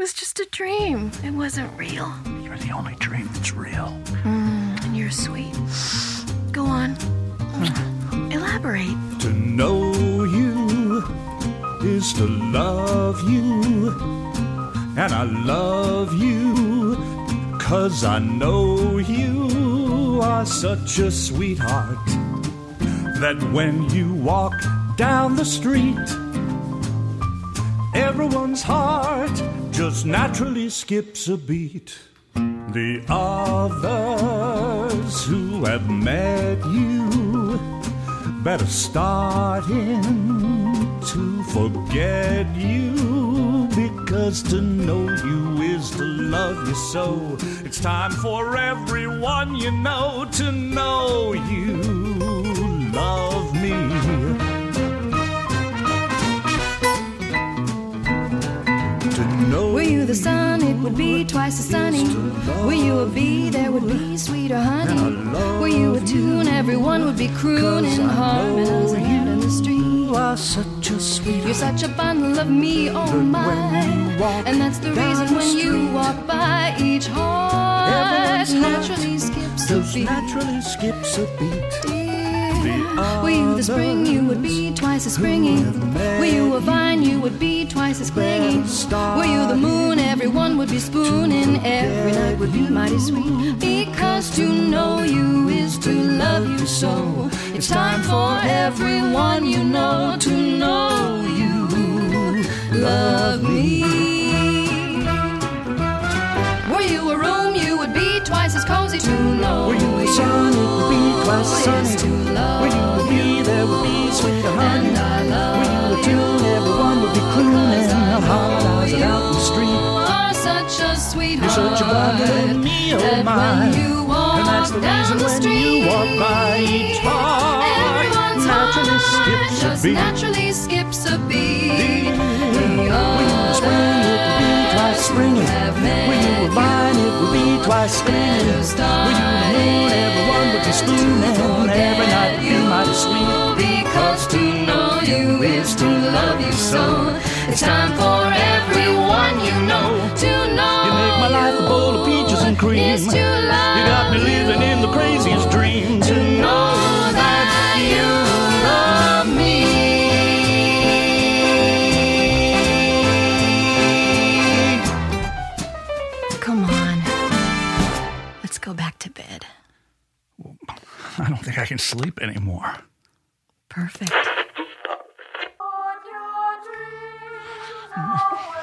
was just a dream. It wasn't real. You're the only dream that's real. And you're sweet. Go on. Elaborate. To know you is to love you, and I love you 'cause I know you are such a sweetheart that when you walk down the street, everyone's heart just naturally skips a beat. The others who have met you better starting to forget you, because to know you is to love you so. It's time for everyone you know to know you love me. Were you the sun, it would be twice as sunny. Were you a bee, there would be sweeter honey. Were you a tune, everyone would be crooning, harmonizing out in the street. You are such a sweet. You're such a bundle of me, oh my. And that's the reason when you walk by, each heart naturally skips a beat. Naturally skips a beat. Were you the spring, you would be twice as springy. Were you a vine, you would be twice as clingy. Were you the moon, everyone would be spooning. Every night would be mighty sweet. Because to know you is to love you so. It's time for everyone you know to know you love me. Were you a room, you would be twice as cozy. To know were you the sun, it would be twice as sunny. To love were you a bee, there would be sweeter honey. And I love were you a tune, everyone would be crooning, harmonizing out in the street. You are such a sweetheart. You're such a bundle of me, oh my. And that's the reason when you walk by, each heart everyone's naturally skips a just beat. naturally skips a beat. Were you a spring, it would be twice springy. Were you a vine, it would be twice springy. Were you the moon, everyone would be spooning. Every night would be mighty sweet. Because to know you is to love you so. It's time for everyone you know to know. You make my life a bowl of peaches and cream. Is to love you got me living in the craziest dream. To know that you love me. Come on. Let's go back to bed. I don't think I can sleep anymore. Perfect. Put your dreams away.